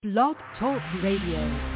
Blog Talk Radio.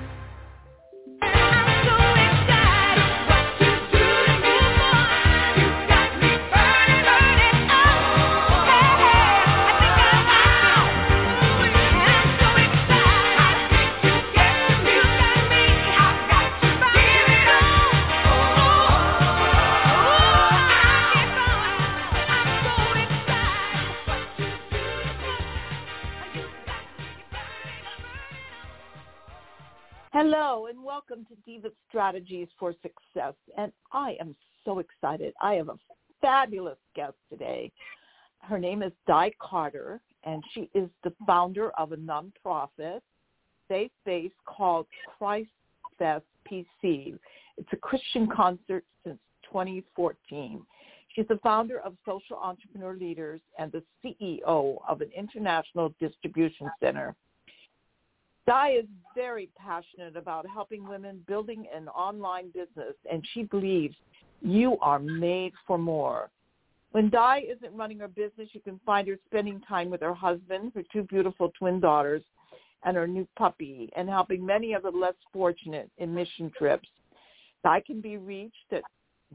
Hello and welcome to Diva Strategies for Success, and I am so excited. I have a fabulous guest today. Her name is Di Carter, and she is the founder of a nonprofit, faith-based, called Christ Fest PC. It's a Christian concert since 2014. She's the founder of Social Entrepreneur Leaders and the CEO of an international distribution center. Di is very passionate about helping women building an online business, and she believes you are made for more. When Di isn't running her business, you can find her spending time with her husband, her two beautiful twin daughters, and her new puppy, and helping many of the less fortunate in mission trips. Di can be reached at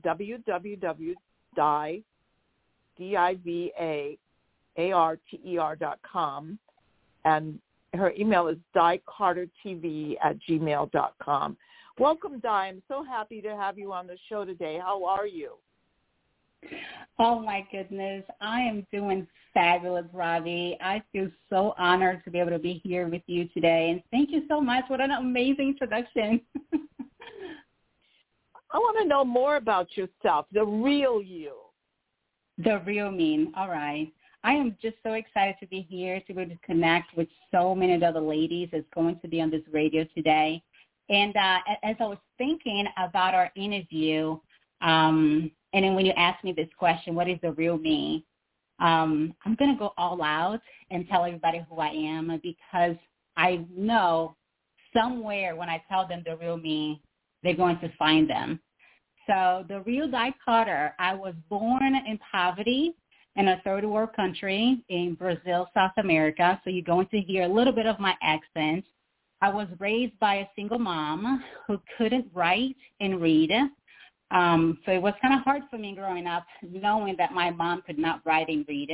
www.divarter.com, and her email is dicartertv@gmail.com. Welcome, Di. I'm so happy to have you on the show today. How are you? Oh, my goodness. I am doing fabulous, Robbie. I feel so honored to be able to be here with you today. And thank you so much. What an amazing introduction. I want to know more about yourself, the real you. The real me. All right. I am just so excited to be here, to be able to connect with so many of the other ladies that's going to be on this radio today. And as I was thinking about our interview, and then when you asked me this question, what is the real me? I'm going to go all out and tell everybody who I am, because I know somewhere when I tell them the real me, they're going to find them. So the real Di Carter, I was born in poverty in a third world country in Brazil, South America. So you're going to hear a little bit of my accent. I was raised by a single mom who couldn't write and read. So it was kind of hard for me growing up, knowing that my mom could not write and read.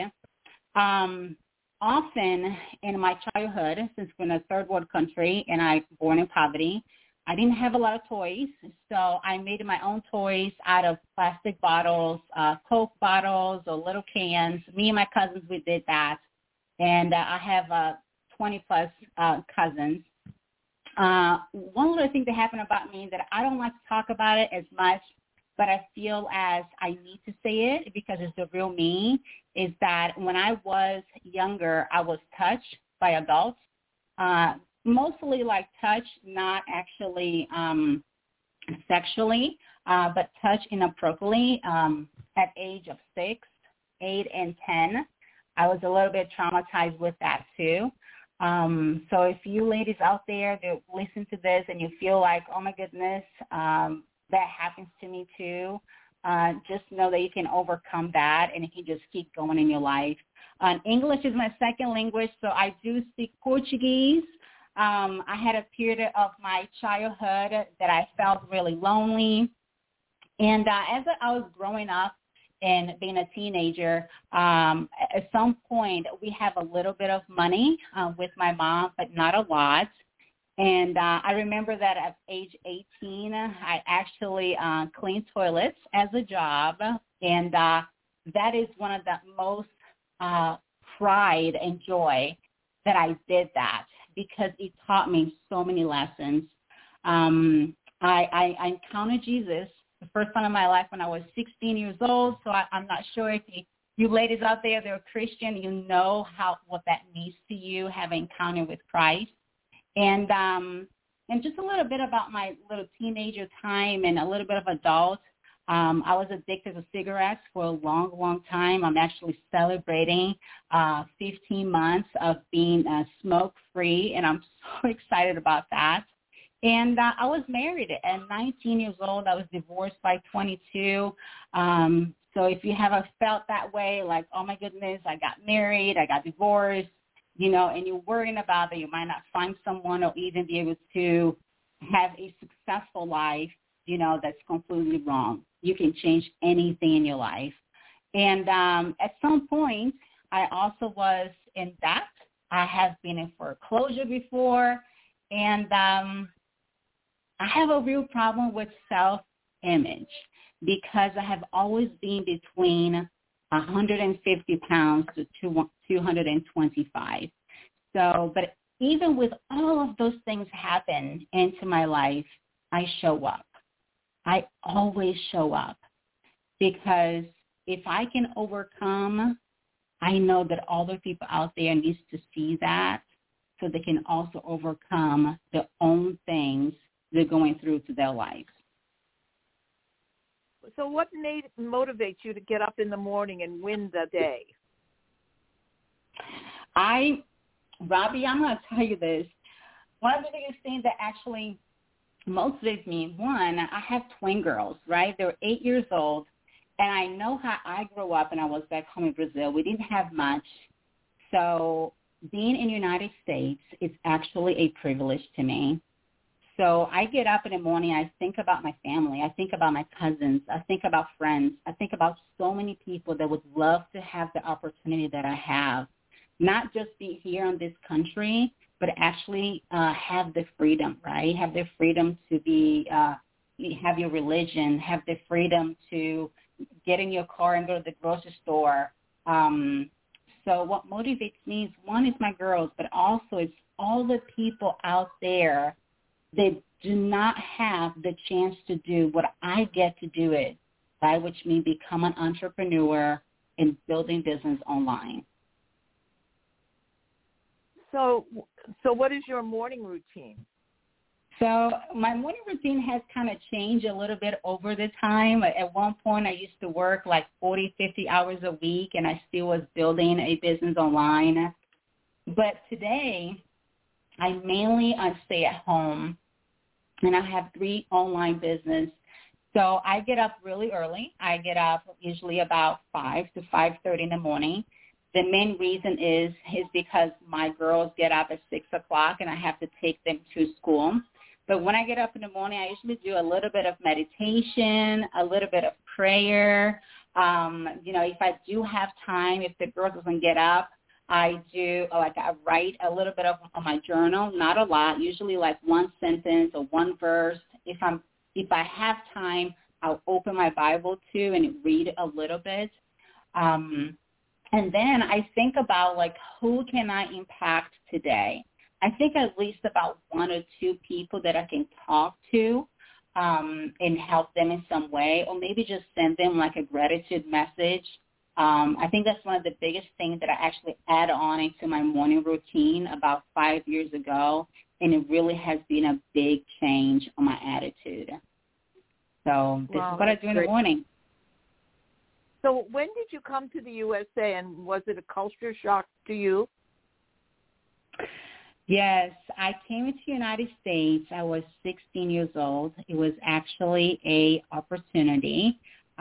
Often in my childhood, since we're in a third world country and I was born in poverty, I didn't have a lot of toys, so I made my own toys out of plastic bottles, Coke bottles, or little cans. Me and my cousins, we did that, and I have 20-plus cousins. One little thing that happened about me that I don't like to talk about it as much, but I feel as I need to say it because it's the real me, is that when I was younger, I was touched by adults. Mostly like touch, not actually sexually, but touch inappropriately at age of 6, 8, and 10. I was a little bit traumatized with that too. So if you ladies out there that listen to this and you feel like, oh my goodness, that happens to me too, just know that you can overcome that and you can just keep going in your life. English is my second language, so I do speak Portuguese. I had a period of my childhood that I felt really lonely. And as I was growing up and being a teenager, at some point we have a little bit of money with my mom, but not a lot. And I remember that at age 18, I actually cleaned toilets as a job. And that is one of the most pride and joy that I did that, because it taught me so many lessons. I encountered Jesus the first time in my life when I was 16 years old, so I'm not sure if you ladies out there that are Christian, you know what that means to you, have an encounter with Christ. And just a little bit about my little teenager time and a little bit of adult. I was addicted to cigarettes for a long, long time. I'm actually celebrating 15 months of being smoke-free, and I'm so excited about that. And I was married at 19 years old. I was divorced by 22. So if you haven't felt that way, like, oh, my goodness, I got married, I got divorced, and you're worrying about that you might not find someone or even be able to have a successful life, that's completely wrong. You can change anything in your life. And at some point, I also was in debt. I have been in foreclosure before, and I have a real problem with self-image because I have always been between 150 pounds to 225. So, but even with all of those things happen into my life, I show up. I always show up because if I can overcome, I know that other people out there needs to see that so they can also overcome their own things they're going through to their lives. So what motivates you to get up in the morning and win the day? Robbie, I'm going to tell you this. One of the biggest things that actually motivates me, one, I have twin girls, right? They're 8 years old, and I know how I grew up, and I was back home in Brazil. We didn't have much. So being in the United States is actually a privilege to me. So I get up in the morning, I think about my family, I think about my cousins, I think about friends, I think about so many people that would love to have the opportunity that I have, not just be here in this country, but actually have the freedom, right? Have the freedom to be, have your religion, have the freedom to get in your car and go to the grocery store. So what motivates me is, one, is my girls, but also it's all the people out there that do not have the chance to do what I get to do it, by which means become an entrepreneur and building business online. So what is your morning routine? So my morning routine has kind of changed a little bit over the time. At one point, I used to work like 40, 50 hours a week, and I still was building a business online. But today, I mainly stay at home, and I have 3 online business. So I get up really early. I get up usually about 5 to 5:30 in the morning. The main reason is because my girls get up at 6 o'clock, and I have to take them to school. But when I get up in the morning, I usually do a little bit of meditation, a little bit of prayer. If I do have time, if the girl doesn't get up, I write a little bit on my journal, not a lot, usually like one sentence or one verse. If I have time, I'll open my Bible too and read a little bit. And then I think about who can I impact today? I think at least about 1 or 2 people that I can talk to and help them in some way, or maybe just send them a gratitude message. I think that's one of the biggest things that I actually add on into my morning routine about 5 years ago, and it really has been a big change on my attitude. So this is what I do in the morning. So when did you come to the USA, and was it a culture shock to you? Yes, I came into the United States. I was 16 years old. It was actually a opportunity.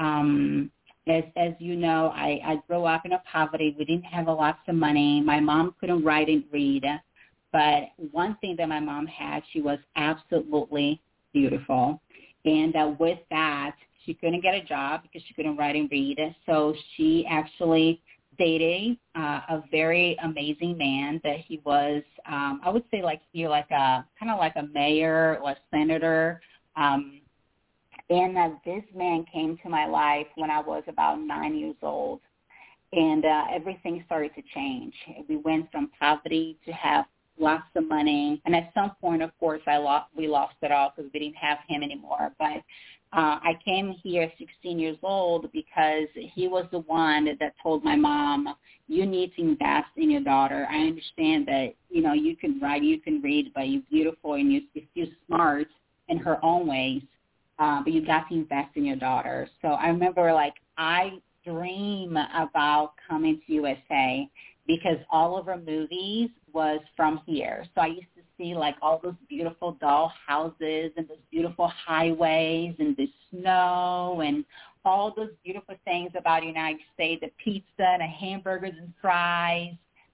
As you know, I grew up in a poverty. We didn't have lots of money. My mom couldn't write and read. But one thing that my mom had, she was absolutely beautiful. And with that, she couldn't get a job because she couldn't write and read. So she actually dated a very amazing man that he was, I would say kind of like a mayor or a senator. And this man came to my life when I was about 9 years old. And everything started to change. We went from poverty to have lots of money. And at some point, of course, we lost it all because we didn't have him anymore. But I came here at 16 years old because he was the one that told my mom, you need to invest in your daughter. I understand that, you can write, you can read, but you're beautiful and you're smart in her own ways, but you got to invest in your daughter. So I remember, I dream about coming to USA because all of our movies was from here. So I used to see all those beautiful doll houses and those beautiful highways and the snow and all those beautiful things about the United States, the pizza and the hamburgers and fries.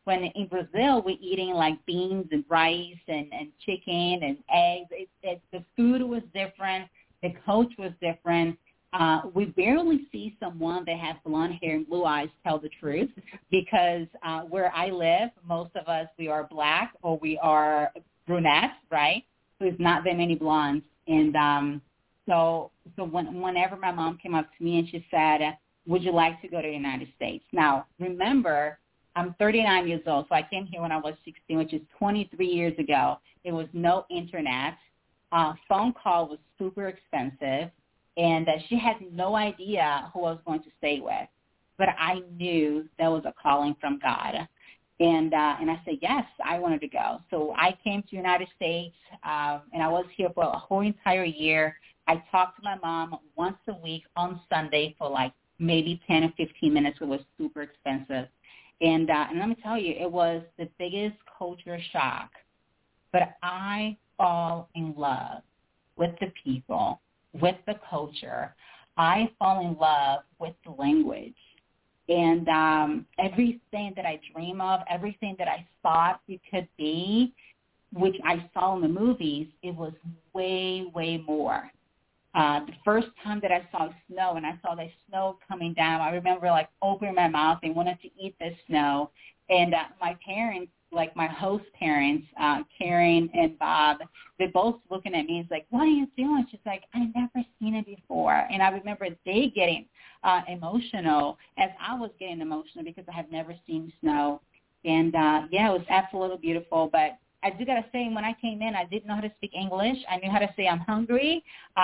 when in Brazil we're eating like beans and rice and chicken and eggs. The food was different. The coach was different. We barely see someone that has blonde hair and blue eyes tell the truth, because where I live, most of us, we are black or we are brunettes, right? So there's not that many blondes. And so whenever my mom came up to me and she said, would you like to go to the United States? Now, remember, I'm 39 years old, so I came here when I was 16, which is 23 years ago. There was no internet. Phone call was super expensive, and she had no idea who I was going to stay with. But I knew that was a calling from God. And I said, yes, I wanted to go. So I came to the United States, and I was here for a whole entire year. I talked to my mom once a week on Sunday for like maybe 10 or 15 minutes. It was super expensive. And let me tell you, it was the biggest culture shock. But I fall in love with the people, with the culture. I fall in love with the language. And everything that I dream of, everything that I thought it could be, which I saw in the movies, it was way, way more. The first time that I saw snow and I saw the snow coming down, I remember like opening my mouth and wanted to eat the snow. And my parents, like my host parents, Karen and Bob, they're both looking at me. It's like, what are you doing? She's like, I've never seen it before. And I remember they getting emotional as I was getting emotional because I have never seen snow. And, yeah, it was absolutely beautiful. But I do got to say, when I came in, I didn't know how to speak English. I knew how to say I'm hungry.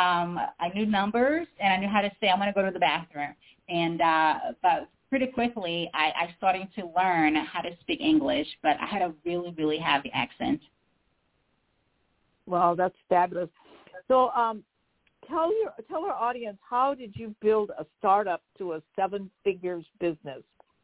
I knew numbers, and I knew how to say I'm going to go to the bathroom. And but pretty quickly, I started to learn how to speak English, but I had a really, really heavy accent. Wow, that's fabulous. So tell our audience, how did you build a startup to a 7-figures business?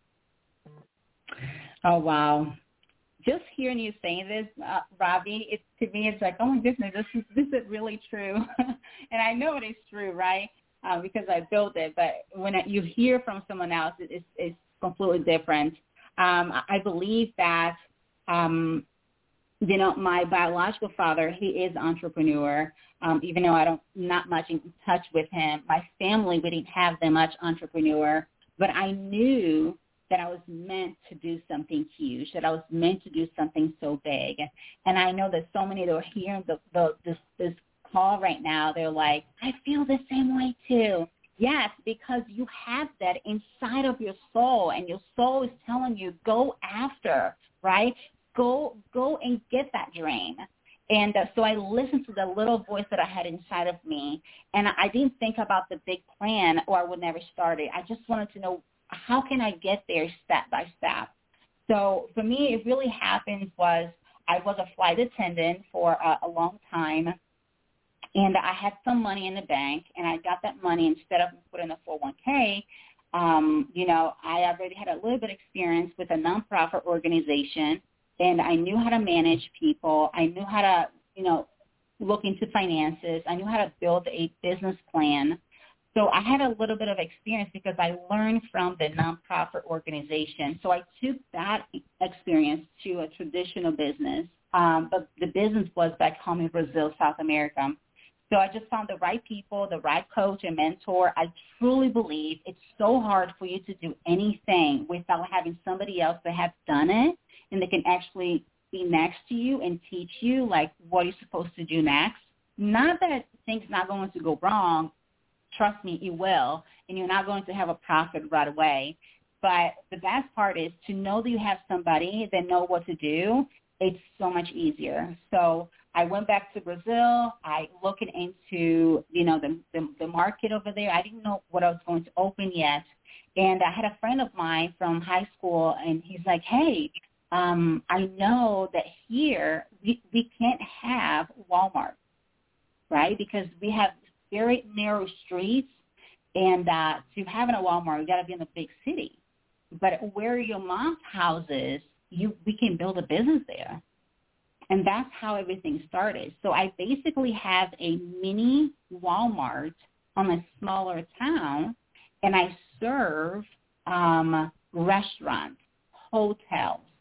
Oh, wow. Just hearing you saying this, Robbie, to me, it's like, oh my goodness, this is really true. And I know it is true, right? Because I built it. But when you hear from someone else, it's completely different. I believe that, my biological father, he is an entrepreneur. Even though I'm not much in touch with him, my family, we didn't have that much entrepreneur. But I knew that I was meant to do something huge, that I was meant to do something so big. And I know that so many that are hearing this call right now, they're like, I feel the same way too. Yes, because you have that inside of your soul, and your soul is telling you, go after, right? Go and get that dream. And so I listened to the little voice that I had inside of me, and I didn't think about the big plan, or I would never start it. I just wanted to know, how can I get there step by step? So for me, it really happened was I was a flight attendant for a long time, and I had some money in the bank, and I got that money instead of putting in a 401k. I already had a little bit of experience with a nonprofit organization, and I knew how to manage people. I knew how to, look into finances. I knew how to build a business plan. So I had a little bit of experience because I learned from the nonprofit organization. So I took that experience to a traditional business, but the business was back home in Brazil, South America. So I just found the right people, the right coach and mentor. I truly believe it's so hard for you to do anything without having somebody else that has done it and they can actually be next to you and teach you, like, what you're supposed to do next. Not that things not going to go wrong. Trust me, it will, and you're not going to have a profit right away. But the best part is to know that you have somebody that know what to do. It's so much easier. So I went back to Brazil. I looked into, the market over there. I didn't know what I was going to open yet. And I had a friend of mine from high school, and he's like, hey, I know that here we can't have Walmart, right? Because we have very narrow streets, and to have a Walmart, you got to be in a big city. But where your mom's house is, we can build a business there. And that's how everything started. So I basically have a mini Walmart on a smaller town, and I serve restaurants, hotels,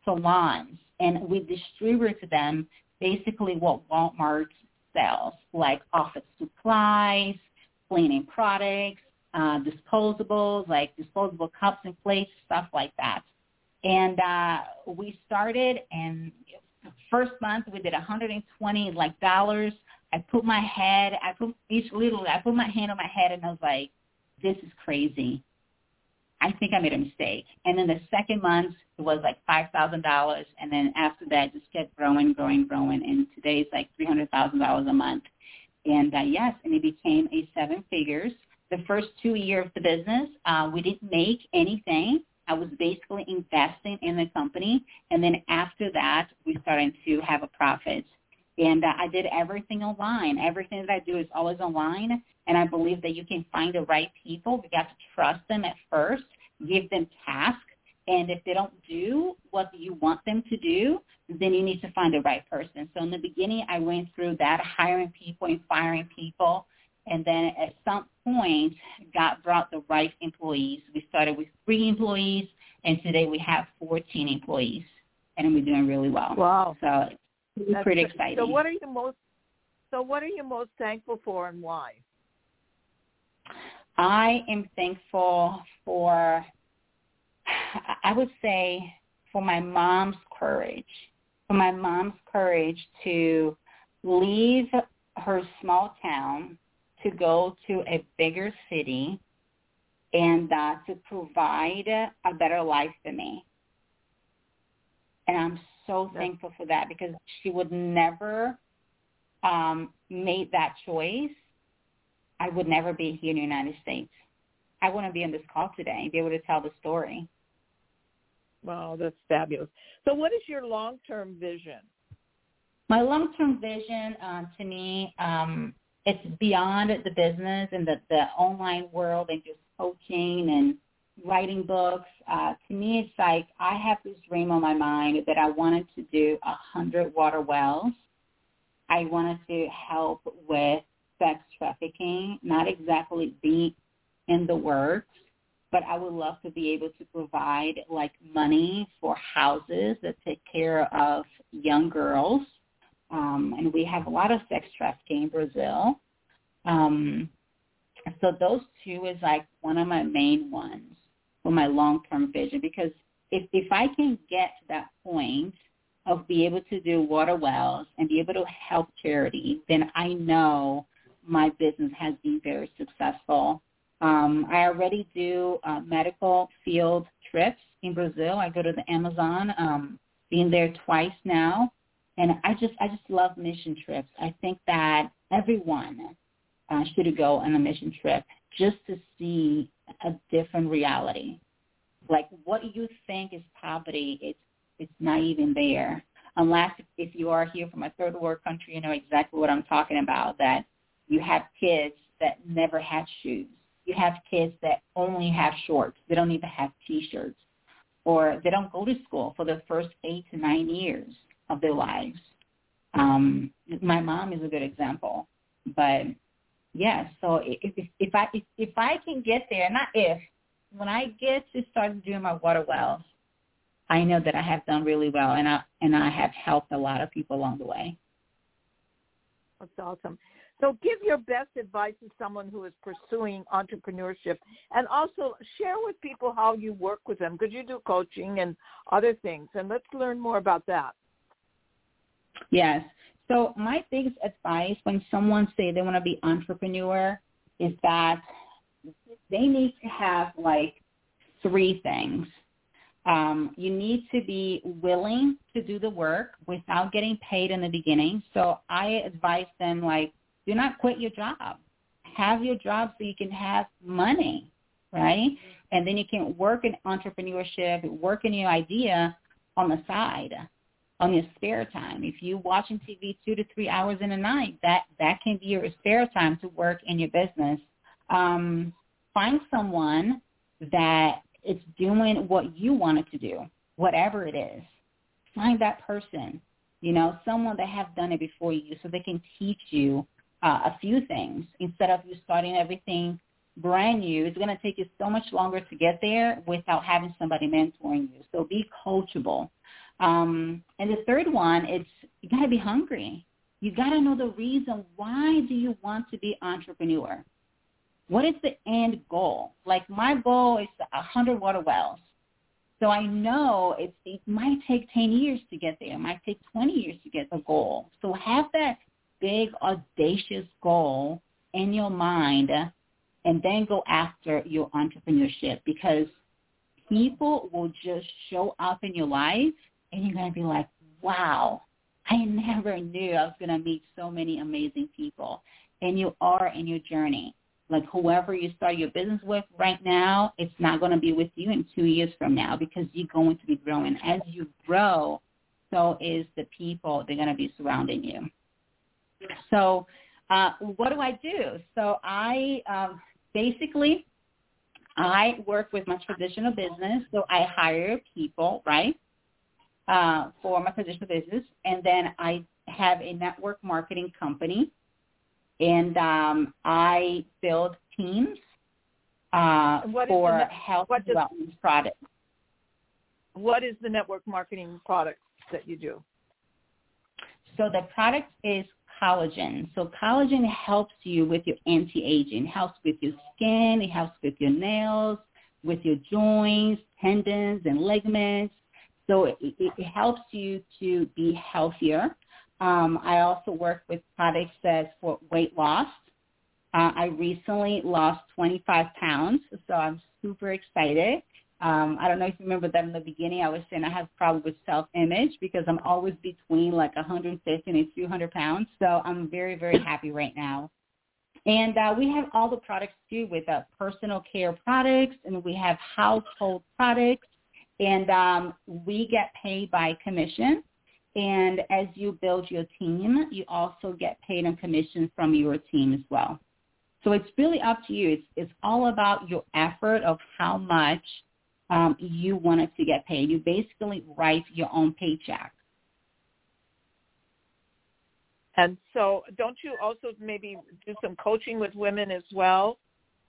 salons, and we distribute to them basically what Walmart sells, like office supplies, cleaning products, disposables, like disposable cups and plates, stuff like that. And we started, and first month we did $120 I put my hand on my head, and I was like, this is crazy. I think I made a mistake. And then the second month, it was like $5,000. And then after that, it just kept growing. And today it's like $300,000 a month. And yes, and it became a seven figures. The first 2 years of the business, we didn't make anything. I was basically investing in the company. And then after that, we started to have a profit. And I did everything online. Everything that I do is always online. And I believe that you can find the right people. We got to trust them at first, give them tasks. And if they don't do what you want them to do, then you need to find the right person. So in the beginning, I went through that, hiring people and firing people. And then at some point, God brought the right employees. We started with 3 employees, and today we have 14 employees. And we're doing really well. Wow. So it's pretty exciting. So what are you most thankful for, and why? I am thankful for, I would say, for my mom's courage. For my mom's courage to leave her small town to go to a bigger city and to provide a better life for me. And I'm so thankful for that, because she would never made that choice. I would never be here in the United States. I wouldn't be on this call today and be able to tell the story. Wow, that's fabulous. So what is your long-term vision? My long-term vision, to me, it's beyond the business and the online world and just coaching and writing books. To me, it's like I have this dream on my mind that I wanted to do 100 water wells. I wanted to help with sex trafficking, not exactly be in the works, but I would love to be able to provide like money for houses that take care of young girls. And we have a lot of sex trafficking in Brazil. So those two is like one of my main ones for my long-term vision, because if I can get to that point of be able to do water wells and be able to help charity, then I know my business has been very successful. I already do medical field trips in Brazil. I go to the Amazon, been there twice now, and I just love mission trips. I think that everyone should go on a mission trip just to see a different reality. Like what you think is poverty, it's not even there. Unless if you are here from a third world country, you know exactly what I'm talking about, that you have kids that never had shoes. You have kids that only have shorts. They don't even have T-shirts. Or they don't go to school for the first 8 to 9 years of their lives. My mom is a good example. But, yes, so if I can get there, not if, when I get to start doing my water wells, I know that I have done really well, and I have helped a lot of people along the way. That's awesome. So give your best advice to someone who is pursuing entrepreneurship, and also share with people how you work with them, because you do coaching and other things, and let's learn more about that. Yes. So my biggest advice when someone say they want to be entrepreneur is that they need to have like 3 things. You need to be willing to do the work without getting paid in the beginning. So I advise them, like, do not quit your job. Have your job so you can have money, right? And then you can work in entrepreneurship, work in your idea on the side, on your spare time. If you're watching TV 2 to 3 hours in a night, that can be your spare time to work in your business. Find someone that is doing what you want it to do, whatever it is. Find that person, someone that have done it before you, so they can teach you a few things instead of you starting everything brand new. It's going to take you so much longer to get there without having somebody mentoring you. So be coachable. And the third one, it's you got to be hungry. You got to know the reason. Why do you want to be entrepreneur? What is the end goal? Like my goal is 100 water wells. So I know it might take 10 years to get there. It might take 20 years to get the goal. So have that big, audacious goal in your mind and then go after your entrepreneurship, because people will just show up in your life and you're going to be like, wow, I never knew I was going to meet so many amazing people. And you are in your journey. Like whoever you start your business with right now, it's not going to be with you in 2 years from now, because you're going to be growing. As you grow, so is the people they're going to be surrounding you. So what do I do? So I basically work with my traditional business. So I hire people, right, for my traditional business. And then I have a network marketing company. And I build teams for health wellness products. What is the network marketing product that you do? So the product is collagen. So collagen helps you with your anti-aging. It helps with your skin. It helps with your nails, with your joints, tendons, and ligaments. So it helps you to be healthier. I also work with products that's for weight loss. I recently lost 25 pounds, so I'm super excited. I don't know if you remember that in the beginning. I was saying I have problems with self-image because I'm always between like 150 and 200 pounds. So I'm very, very happy right now. And we have all the products too, with personal care products, and we have household products, and we get paid by commission. And as you build your team, you also get paid on commission from your team as well. So it's really up to you. It's all about your effort of how much you want it to get paid. You basically write your own paycheck. And so don't you also maybe do some coaching with women as well?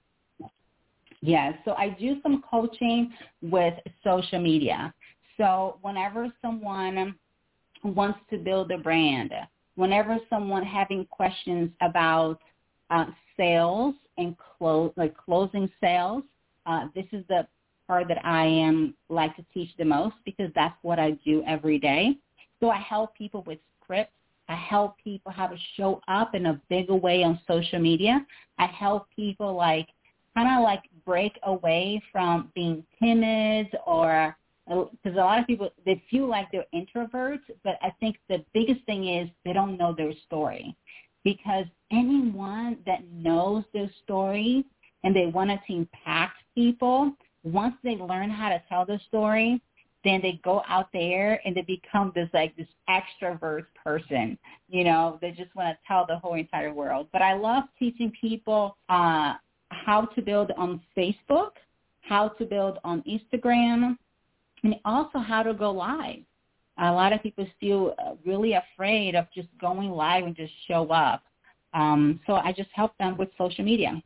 Yes. So I do some coaching with social media. So whenever someone wants to build a brand, whenever someone having questions about sales and closing sales, this is the part that I like to teach the most, because that's what I do every day. So I help people with scripts. I help people how to show up in a bigger way on social media. I help people kind of break away from being timid, or because a lot of people, they feel like they're introverts, but I think the biggest thing is they don't know their story. Because anyone that knows their story and they want to impact people, once they learn how to tell their story, then they go out there and they become this extrovert person. You know, they just want to tell the whole entire world. But I love teaching people how to build on Facebook, how to build on Instagram, and also how to go live. A lot of people still really afraid of just going live and just show up. So I just help them with social media.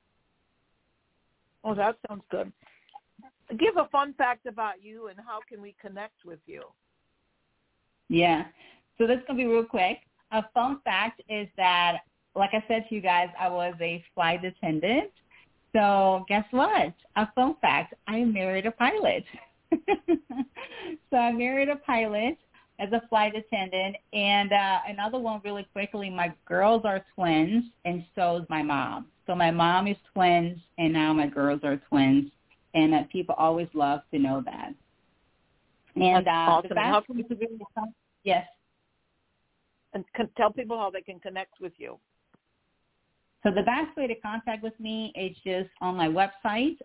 Oh, that sounds good. Give a fun fact about you and how can we connect with you? Yeah. So this is going to be real quick. A fun fact is that, like I said to you guys, I was a flight attendant. So guess what? A fun fact, I married a pilot. So I married a pilot as a flight attendant. And another one really quickly, my girls are twins, and so is my mom. So my mom is twins, and now my girls are twins. And people always love to know that. And awesome. the best way to really yes. And tell people how they can connect with you. So the best way to contact with me is just on my website,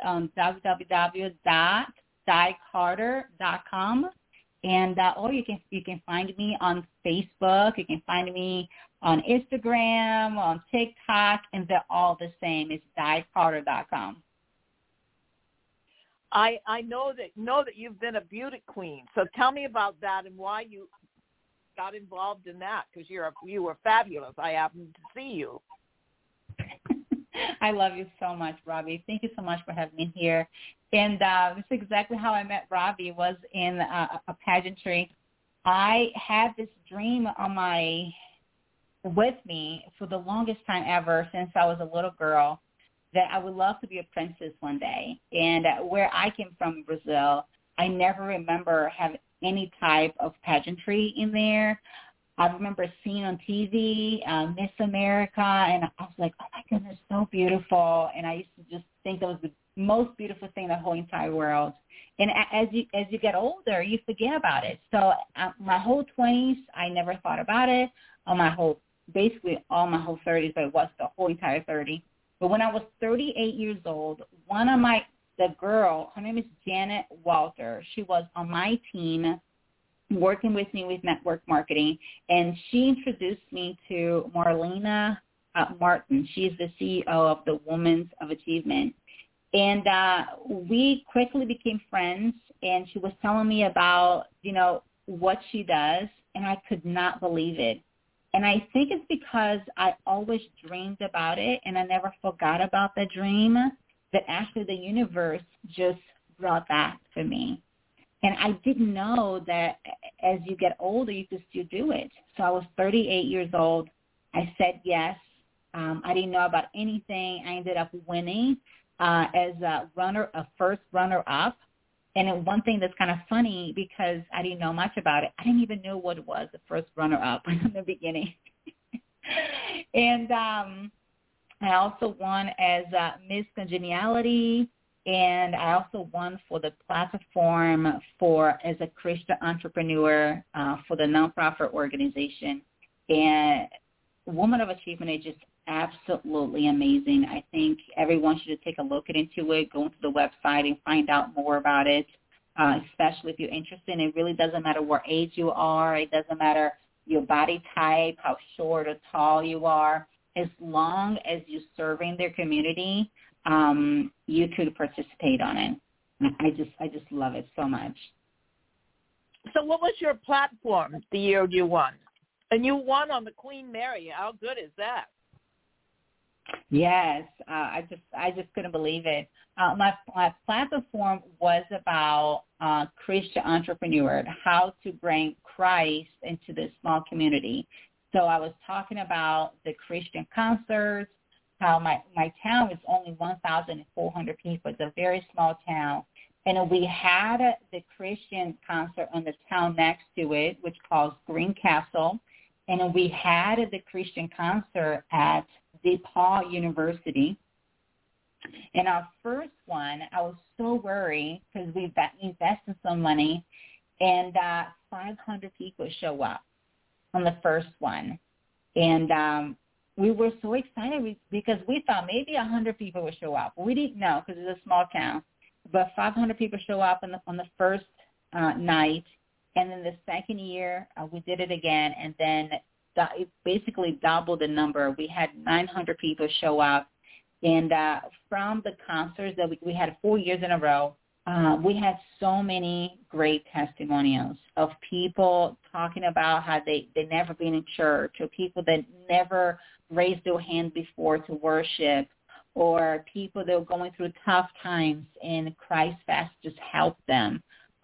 www.dicarter.com. And or you can find me on Facebook. You can find me on Instagram, on TikTok, and they're all the same. It's dicarter.com. I know that you've been a beauty queen. So tell me about that and why you got involved in that, because you were fabulous. I happened to see you. I love you so much, Robbie. Thank you so much for having me here. And this is exactly how I met Robbie, was in a pageantry I had this dream with me for the longest time ever since I was a little girl, that I would love to be a princess one day. And where I came from, Brazil, I never remember having any type of pageantry in there. I remember seeing on TV Miss America, and I was like, oh, my goodness, so beautiful. And I used to just think that was the most beautiful thing in the whole entire world. And as you get older, you forget about it. So my whole 20s, I never thought about it. Basically all my whole 30s, but it was the whole entire 30. But when I was 38 years old, the girl, her name is Janet Walter, she was on my team working with me with network marketing, and she introduced me to Marlena Martin. She's the CEO of the Women's of Achievement. And we quickly became friends, and she was telling me about, what she does, and I could not believe it. And I think it's because I always dreamed about it, and I never forgot about the dream, that actually the universe just brought that for me. And I didn't know that as you get older, you could still do it. So I was 38 years old. I said yes. I didn't know about anything. I ended up winning as a first runner-up. And one thing that's kind of funny, because I didn't know much about it, I didn't even know what it was, the first runner-up in the beginning. And I also won as Miss Congeniality, and I also won for the platform as a Christian entrepreneur for the nonprofit organization. And Woman of Achievement is just absolutely amazing. I think everyone should take a look into it, go into the website and find out more about it, especially if you're interested. It really doesn't matter what age you are. It doesn't matter your body type, how short or tall you are. As long as you're serving their community, you could participate on it. I just love it so much. So what was your platform the year you won? And you won on the Queen Mary. How good is that? Yes, I just couldn't believe it. My platform was about Christian entrepreneur, how to bring Christ into this small community. So I was talking about the Christian concerts, how my town is only 1,400 people. It's a very small town. And we had the Christian concert on the town next to it, which calls Greencastle. And we had the Christian concert at DePaul University. And our first one, I was so worried because we invested some money, and 500 people show up on the first one. And we were so excited because we thought maybe 100 people would show up. We didn't know because it's a small town. But 500 people show up on the first night. And then the second year, we did it again, and then it basically doubled the number. We had 900 people show up. And from the concerts that we had 4 years in a row, we had so many great testimonials of people talking about how they never been in church, or people that never raised their hand before to worship, or people that were going through tough times and Christ Fest just helped them.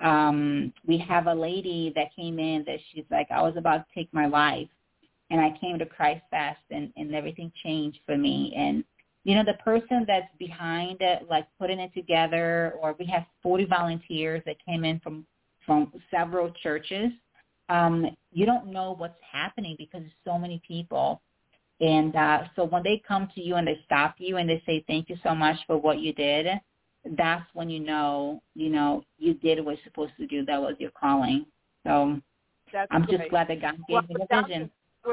We have a lady that came in that she's like, I was about to take my life, and I came to Christ Fest, and everything changed for me. And, the person that's behind it, like putting it together, or we have 40 volunteers that came in from several churches. You don't know what's happening because there's so many people. And so when they come to you and they stop you and they say, thank you so much for what you did, that's when you know you did what you're supposed to do. That was your calling. So I'm just glad that God gave me the vision.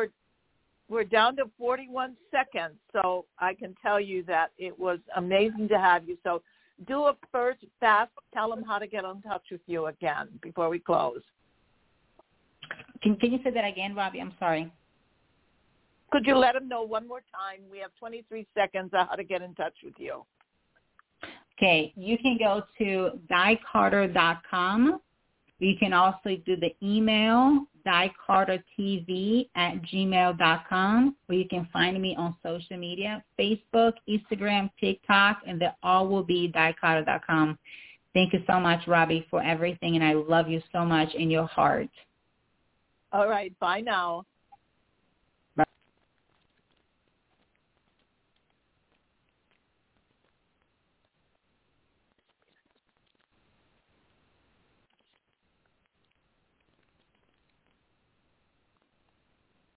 We're down to 41 seconds, so I can tell you that it was amazing to have you. So do a first fast. Tell them how to get in touch with you again before we close. Can you say that again, Robbie? I'm sorry. Could you let them know one more time? We have 23 seconds on how to get in touch with you. Okay, you can go to DiCarter.com. You can also do the email, DiCarterTV@gmail.com, or you can find me on social media, Facebook, Instagram, TikTok, and they all will be DiCarter.com. Thank you so much, Robbie, for everything, and I love you so much in your heart. All right. Bye now.